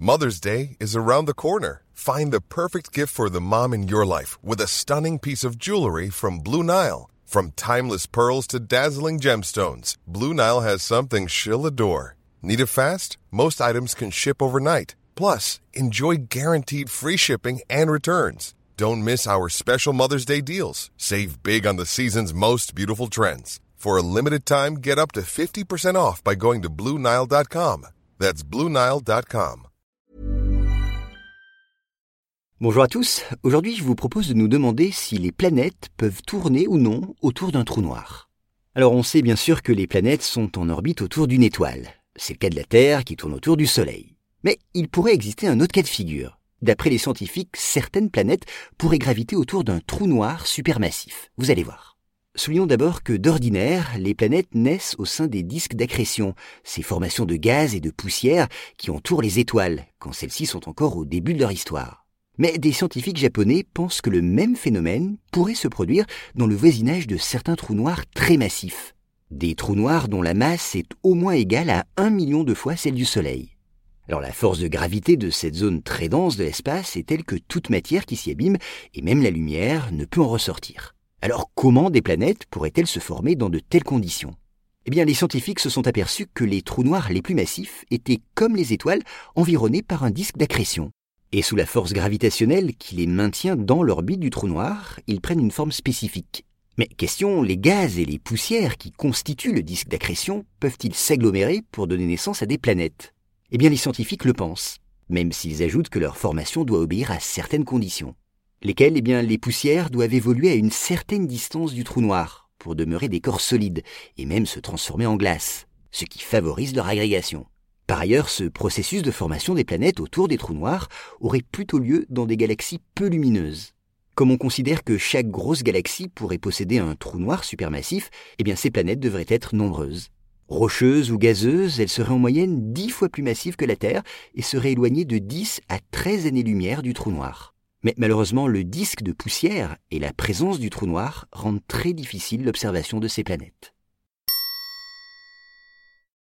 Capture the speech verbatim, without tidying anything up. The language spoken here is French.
Mother's Day is around the corner. Find the perfect gift for the mom in your life with a stunning piece of jewelry from Blue Nile. From timeless pearls to dazzling gemstones, Blue Nile has something she'll adore. Need it fast? Most items can ship overnight. Plus, enjoy guaranteed free shipping and returns. Don't miss our special Mother's Day deals. Save big on the season's most beautiful trends. For a limited time, get up to fifty percent off by going to Blue Nile dot com. That's Blue Nile dot com. Bonjour à tous, aujourd'hui je vous propose de nous demander si les planètes peuvent tourner ou non autour d'un trou noir. Alors on sait bien sûr que les planètes sont en orbite autour d'une étoile. C'est le cas de la Terre qui tourne autour du Soleil. Mais il pourrait exister un autre cas de figure. D'après les scientifiques, certaines planètes pourraient graviter autour d'un trou noir supermassif. Vous allez voir. Soulignons d'abord que d'ordinaire, les planètes naissent au sein des disques d'accrétion, ces formations de gaz et de poussière qui entourent les étoiles, quand celles-ci sont encore au début de leur histoire. Mais des scientifiques japonais pensent que le même phénomène pourrait se produire dans le voisinage de certains trous noirs très massifs. Des trous noirs dont la masse est au moins égale à un million de fois celle du Soleil. Alors la force de gravité de cette zone très dense de l'espace est telle que toute matière qui s'y abîme, et même la lumière, ne peut en ressortir. Alors comment des planètes pourraient-elles se former dans de telles conditions ? Eh bien les scientifiques se sont aperçus que les trous noirs les plus massifs étaient, comme les étoiles, environnés par un disque d'accrétion. Et sous la force gravitationnelle qui les maintient dans l'orbite du trou noir, ils prennent une forme spécifique. Mais question, les gaz et les poussières qui constituent le disque d'accrétion peuvent-ils s'agglomérer pour donner naissance à des planètes ? Eh bien les scientifiques le pensent, même s'ils ajoutent que leur formation doit obéir à certaines conditions. Lesquelles ? Eh bien les poussières doivent évoluer à une certaine distance du trou noir pour demeurer des corps solides et même se transformer en glace, ce qui favorise leur agrégation. Par ailleurs, ce processus de formation des planètes autour des trous noirs aurait plutôt lieu dans des galaxies peu lumineuses. Comme on considère que chaque grosse galaxie pourrait posséder un trou noir supermassif, eh bien ces planètes devraient être nombreuses. Rocheuses ou gazeuses, elles seraient en moyenne dix fois plus massives que la Terre et seraient éloignées de dix à treize années-lumière du trou noir. Mais malheureusement, le disque de poussière et la présence du trou noir rendent très difficile l'observation de ces planètes.